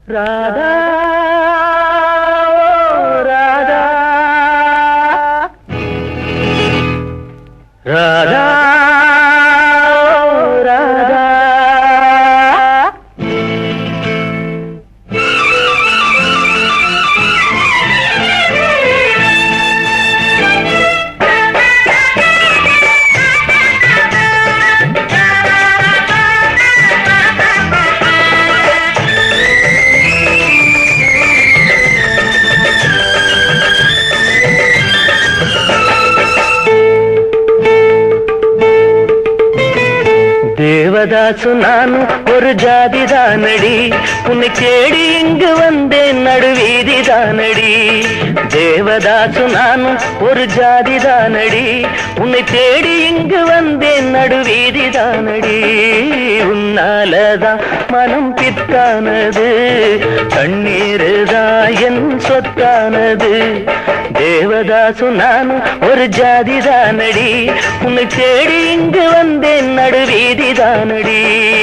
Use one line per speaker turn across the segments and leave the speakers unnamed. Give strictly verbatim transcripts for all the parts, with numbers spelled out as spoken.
ராதா ராதா ராதா ராதா தேவதாசு நானு ஒரு ஜாதி தானடி, உன்னை தேடி இங்கு வந்தேன் நடுவீதி தானடி. தேவதாசு நானு ஒரு ஜாதி தானடி, உன்னை தேடி இங்கு வந்தேன் நடுவீதி தானடி. உன்னாலதான் மனம் பித்தானது, கண்ணீருதான் என் சொத்தானது. தேவதாசு நானு ஒரு ஜாதி தானடி, உன்னை தேடி இங்கு வந்தேன் நடுவீதி தானடி.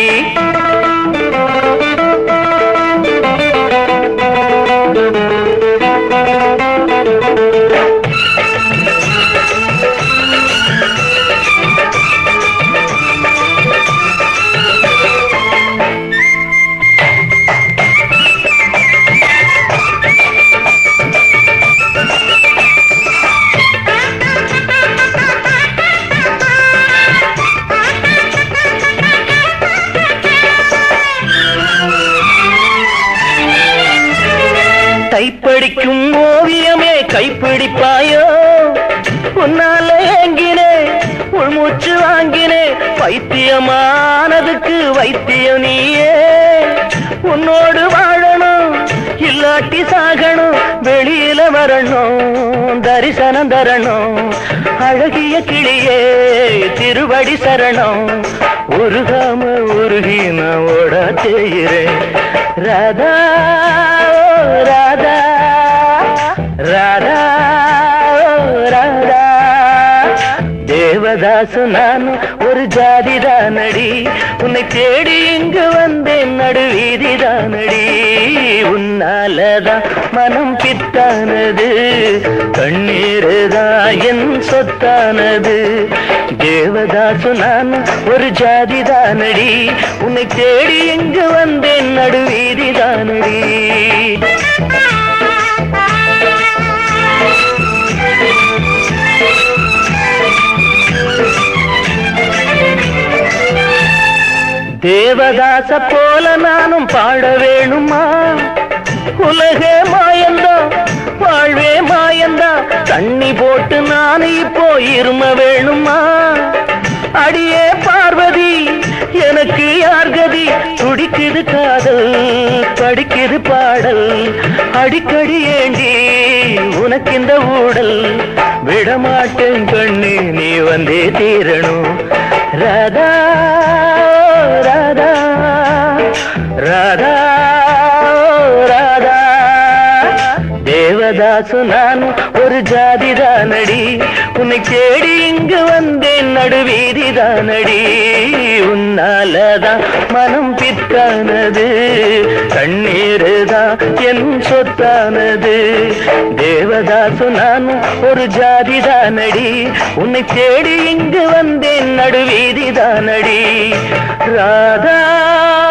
கைப்படிக்கும் ஓவியமே கைப்பிடிப்பாயோ, உன்னால ஏங்கினே உள்மூச்சு வாங்கினே. பைத்தியமானதுக்கு வைத்தியம் நீயே, உன்னோடு வாழணும் இல்லாட்டி சாகணும். வெளியில வரணும் தரிசனம் தரணும், அழகிய கிளியே திருவடி சரணம். உருகாம உருகி நான் ஓட செய்கிறேன். ராதா ராதா ராதா ராதா. தேவதாசு நானு ஒரு ஜாதி தானடி, உன்னை தேடி இங்கு வந்தேன் நடுவீதி தானடி. உன்னாலதான் மனம் பித்தானது, கண்ணீருதான் என் சொத்தானது. தேவதாசு நானு ஒரு ஜாதி தானடி, உன்னை தேடி இங்கு வந்தேன் நடுவீதி தானடி. தேவதாச போல நானும் பாட வேணுமா? உலகே மாயந்தா வாழ்வே மாயந்தா, தண்ணி போட்டு நான் இப்போ இரும வேணுமா? அடியே பார்வதி எனக்கு யார் கதி? துடிக்குது காதல் படிக்குது பாடல், அடிக்கடி ஏண்டி உனக்கு இந்த ஊடல்? விடமாட்டேன் கண்ணே நீ வந்தே தீரணும். ராதா ராதா ராதா ராதா. தேவதாசு நானு ஒரு ஜாதி தானடி, உன்னை தேடி இங்கு வந்தேன் நடுவீதி தானடி. உன்னாலதான் மனம் பித்தானது, கண்ணீருதான் என் சொத்தானது. தேவதாசு நானு ஒரு ஜாதி தானடி, உன்னை தேடி இங்கு வந்தேன் நடுவீதி தானடி. ராதா